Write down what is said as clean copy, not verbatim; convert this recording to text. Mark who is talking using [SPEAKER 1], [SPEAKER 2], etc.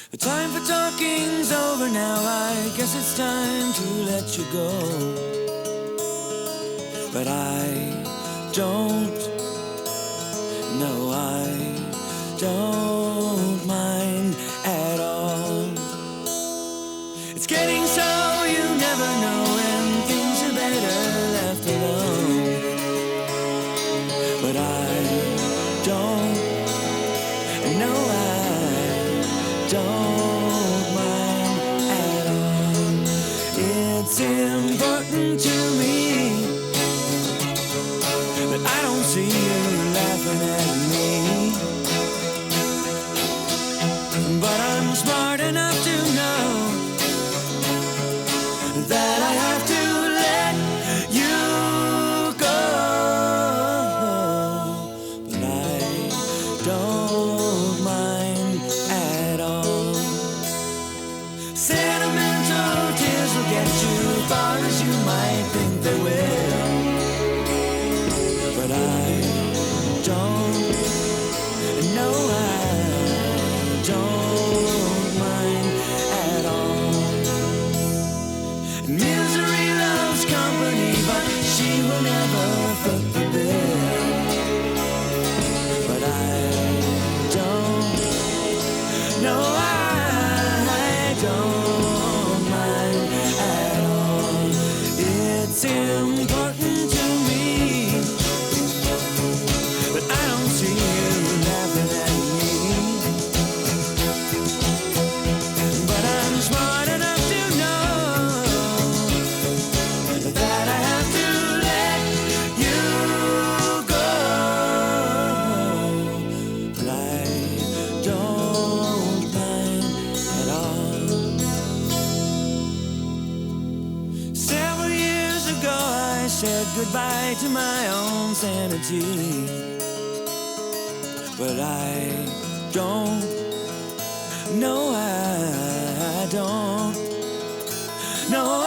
[SPEAKER 1] The time for talking's over now. I guess it's time to let you go. But I don't, no, I don't mind at all. It's getting so you never know when things are better left alone. But I don't, no, I don't mind at all. It's important to me that I don't see you laughing at me. But I'm smart enough to know that I have to let you go. But I don't mind at all. Sentimental tears will get you far as you might think they will. But I don't, no, I don't mind at all. Misery loves company, but she will never foot the bill. But I don't, no, I don't mind at all. It's important to me but I don't see you laughing at me. But I'm smart enough to know that I have to let you go. But I don't mind at all. Several years ago I said goodbye to my own sanity. But I don't, no, I don't, no,